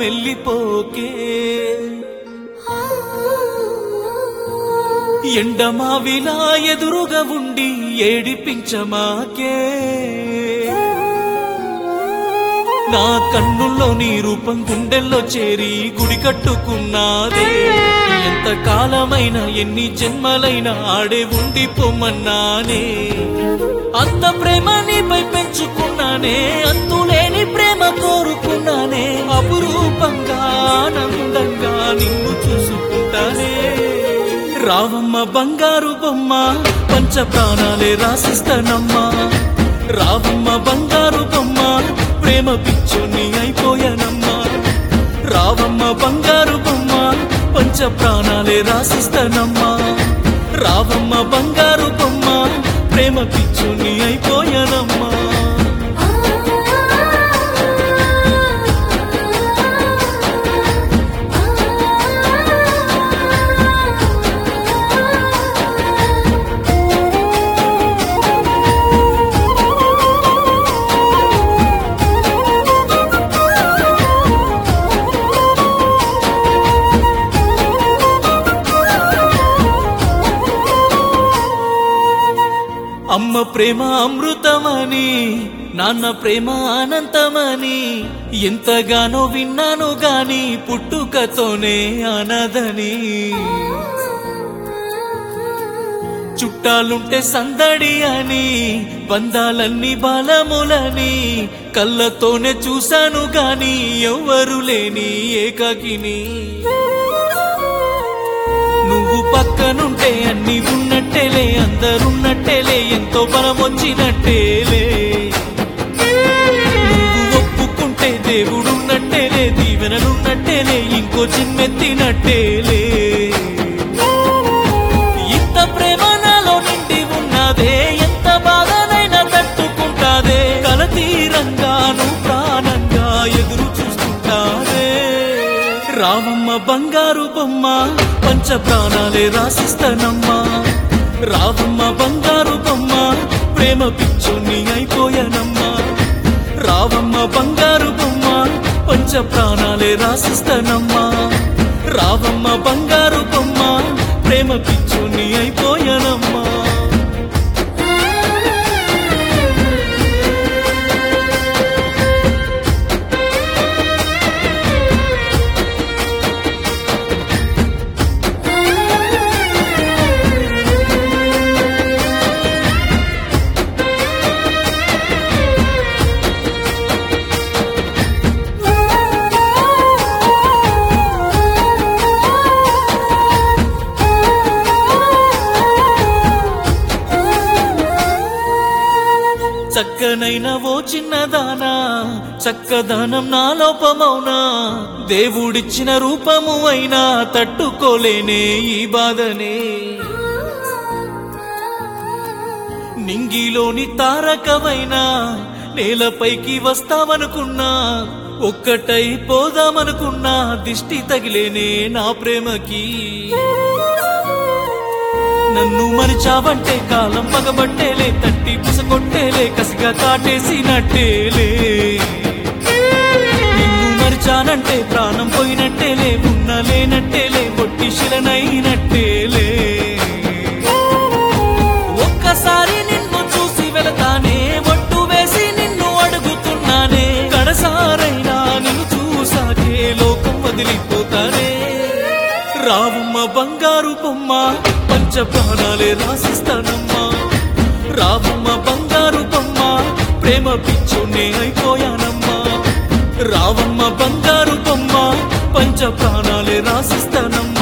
దూరమెల్లిపోకే ఎండమావిలా ఎదురుగా ఉండి ఏడిపించమాకే నా కన్నుల్లో నీ రూపం గుండెల్లో చేరి గుడి కట్టుకున్నాదే ఎంత కాలమైనా ఎన్ని జన్మలైనా ఆడే ఉండిపోమన్నానే అంత ప్రేమ నీపై పెంచుకున్నానే అంతులేని ప్రేమ కోరుకున్నానే అపురూపంగా ఆనందంగా నిన్ను చూసుకుంటానే రావమ్మ బంగారు బొమ్మ పంచ ప్రాణాలే రాసిస్తానమ్మా రావమ్మ బంగారు బొమ్మ ప్రేమ పిచ్చోని అయిపోయానమ్మా రావమ్మ బంగారు బొమ్మ పంచ ప్రాణాలే రాసిస్తానమ్మా రావమ్మ బంగారు బొమ్మ ప్రేమ పిచ్చోని అయిపోయానమ్మా అమ్మ ప్రేమ అమృతమని నాన్న ప్రేమ అనంతమని ఎంతగానో విన్నాను గాని పుట్టుకతోనే అనాథని చుట్టాలుంటే సందడి అని బంధాలన్నీ బలములని కళ్ళతోనే చూశాను గాని ఎవ్వరు లేని ఏకాకిని నువ్వు పక్కనుంటే అన్ని ఉన్నట్టేలే అందరున్నట్టేలే ఎంతో బలం వచ్చినట్టేలే నువ్వు ఒప్పుకుంటే దేవుడున్నట్టేలే దీవెనలున్నట్టేలే ఇంకో చిమ్మెత్తినట్టేలే ఇంత ప్రేమ నాలో నిండి ఉన్నదే ఎంత బాధనైనా తట్టుకుంటాదే కలతీరంగాను ప్రాణంగా ఎదురు చూస్తుంటాదే రావమ్మ బంగారు బొమ్మ పంచ ప్రాణాలే రాసిస్తానమ్మా రావమ్మ బంగారు బొమ్మ ప్రేమ పిచ్చోని అయిపోయానమ్మా రావమ్మ బంగారు బొమ్మ పంచ ప్రాణాలే రాసిస్తానమ్మా రావమ్మ బంగారు బొమ్మ ప్రేమ పిచ్చోని అయిపోయానమ్మా చక్కనైన ఓ చిన్నదానా చక్కదనం నా లోపమౌనా దేవుడిచ్చిన రూపము అయినా తట్టుకోలేనే ఈ బాధనే నింగిలోని తారకమైనా నేలపైకి వస్తావనుకున్నా ఒక్కటై పోదామనుకున్నా దిష్టి తగిలేనే నా ప్రేమకి నన్ను మరిచావంటే కాలం పగబట్టేలే తట్టి పుసకొట్టేలే కసిగా కాటేసినట్టేలే నిన్ను మరిచానంటే ప్రాణం పోయినట్టేలే ఉన్నలేనట్టేలే పొట్టి శిలనైనట్టేలే ఒక్కసారి నిన్ను చూసి వెళతానే ఒట్టు వేసి నిన్ను అడుగుతున్నానే కడసారైనా నిన్ను చూసాకే లోకం వదిలిపోతానే రావమ్మ బంగారు బొమ్మ పంచ ప్రాణాలే రాసిస్తానమ్మా రావమ్మ బంగారు బొమ్మ ప్రేమ పిచ్చోనే అయిపోయానమ్మా రావమ్మ బంగారు బొమ్మ పంచ ప్రాణాలే రాసిస్తానమ్మా